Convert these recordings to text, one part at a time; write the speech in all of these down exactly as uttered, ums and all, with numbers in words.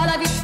la vita.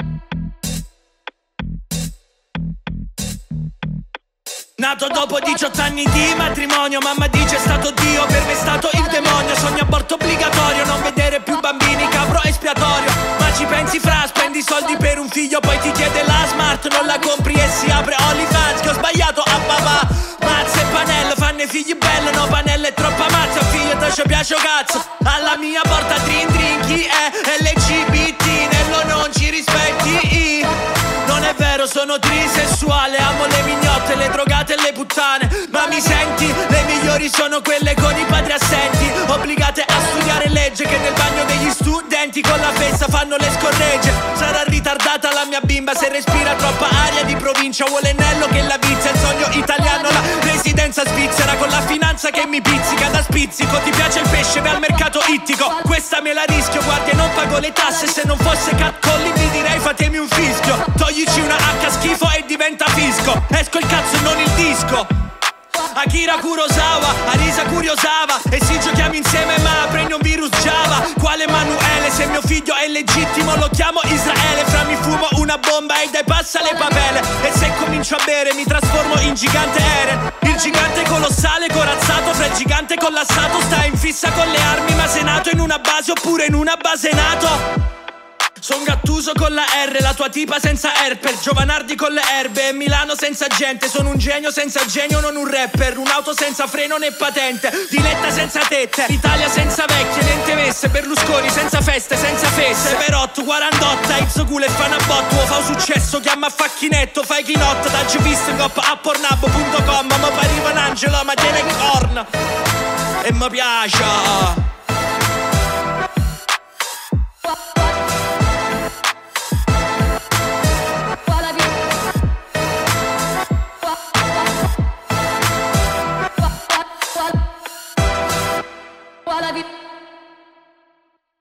Nato dopo diciotto anni di matrimonio, mamma dice è stato Dio, per me è stato il demonio. Sogno aborto obbligatorio, non vedere più bambini, capro espiatorio. Ma ci pensi fra, spendi soldi per un figlio, poi ti chiede la smart, non la compri e si apre OnlyFans. Che ho sbagliato a papà, mazza e panello, fanno i figli bello, no panello è troppa mazza. Figlio te ci piace o cazzo, alla mia porta drin drin, chi è L G B T, nello non ci rispetti. Non è vero, sono trisessuale, amo le mignotte, le drogate e le puttane. Ma mi senti? Le migliori sono quelle con i padri assenti, obbligate a studiare legge, che nel bagno degli studenti con la fessa fanno le scorregge. Sarà ritardata la mia bimba se respira troppa aria di provincia. Vuole Nello che la vizia, il sogno italiano, la residenza svizzera, con la finanza che mi pizzica da spizzico. Ti piace il pesce, vai al mercato ittico, questa me la rischio, guardia non pago le tasse. Se non fosse catcalling vi direi fatemi un fischio. Toglici una H schifo e diventa fisco, esco il cazzo e non il disco. Akira Kurosawa, Arisa curiosava, e si giochiamo insieme ma prendi un virus Java. Quale Emanuele, se mio figlio è legittimo lo chiamo Israele. Fra mi fumo una bomba e dai passa le papele, e se comincio a bere mi trasformo in gigante Eren. Il gigante colossale corazzato, fra il gigante collassato. Sta in fissa con le armi, ma sei nato in una base oppure in una base nato. Son Gattuso con la R, la tua tipa senza herpes, Giovanardi con le erbe e Milano senza gente. Sono un genio senza genio, non un rapper, un'auto senza freno né patente, Diletta senza tette, Italia senza vecchie, niente messe, Berlusconi senza feste, senza fesse. Perotto, quarantotto, Izzo culo e fanabotto, fa un successo, chiama a facchinetto, fai chinotto, daggi visto in coppa a pornhub punto com. Ma pariva un angelo, ma tiene il corno e mi piace.